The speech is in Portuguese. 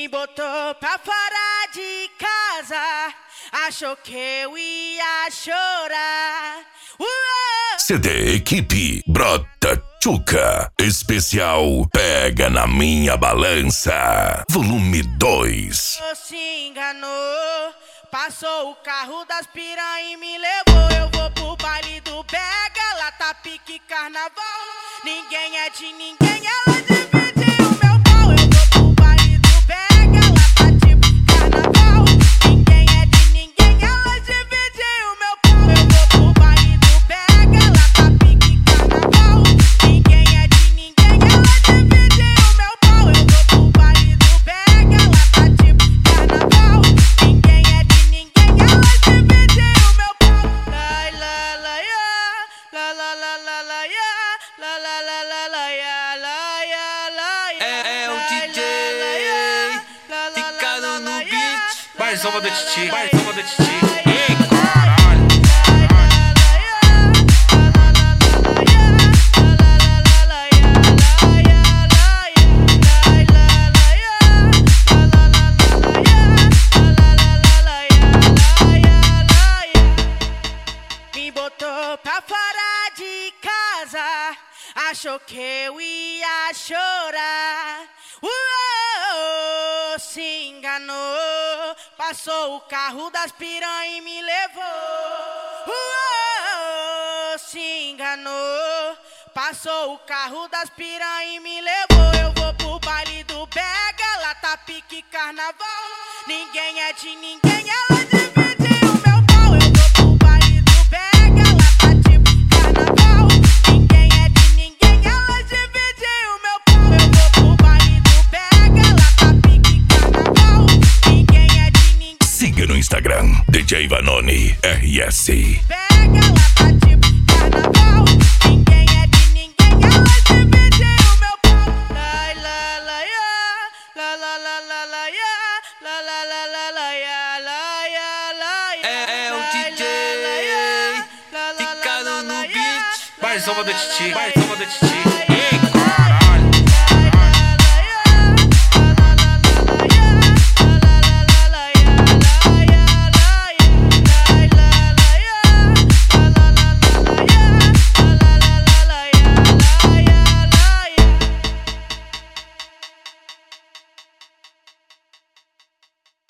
Me botou pra fora de casa, achou que eu ia chorar. CD Equipe Brota Tchuca especial Pega na Minha Balança Volume 2. Se enganou, passou o carro das piranha e me levou. Eu vou pro baile do Pega, lá tá pique carnaval. Ninguém é de ninguém, ela dividiu o meu pau. Eu vou pro baile do Pega, lá tá tipo carnaval. Ninguém é de ninguém, ela dividiu o meu pau. Eu vou pro baile do Pega, lá tá pique carnaval. Ninguém é de ninguém, ela dividiu o meu pau. Eu vou pro baile do Pega, lá tá tipo carnaval. Ninguém é de ninguém, ela dividiu o meu pau. La la la ya, la la la la la ya, la la la la la ya, la ya la ya. É o DJ Ficado no beat. Barzoma do Titi, Barzoma do Titi. Ei, caralho. Me botou pra fora de casa, achou que eu ia chorar. Se enganou, passou o carro das piranha e me levou. Se enganou, passou o carro das piranha e me levou. Eu vou pro baile do Pega, lá tá pique carnaval. Ninguém é de ninguém, ela dividiu o meu pau. Eu vou pro baile do Pega, lá tá tipo carnaval. Ninguém é de ninguém, ela dividiu o meu pau. Eu vou pro baile do Pega, lá tá pique carnaval. Ninguém é de ninguém. Siga no Instagram DJ Vanoni RS. Pega, lá tá tipo carnaval. Ninguém é de ninguém, ela dividiu o meu pau. La la la ya, la la la la la ya, la la la la la ya, la ya la ya. É o DJ Ficado no beat. Barzoma do Titi, Barzoma do Titi.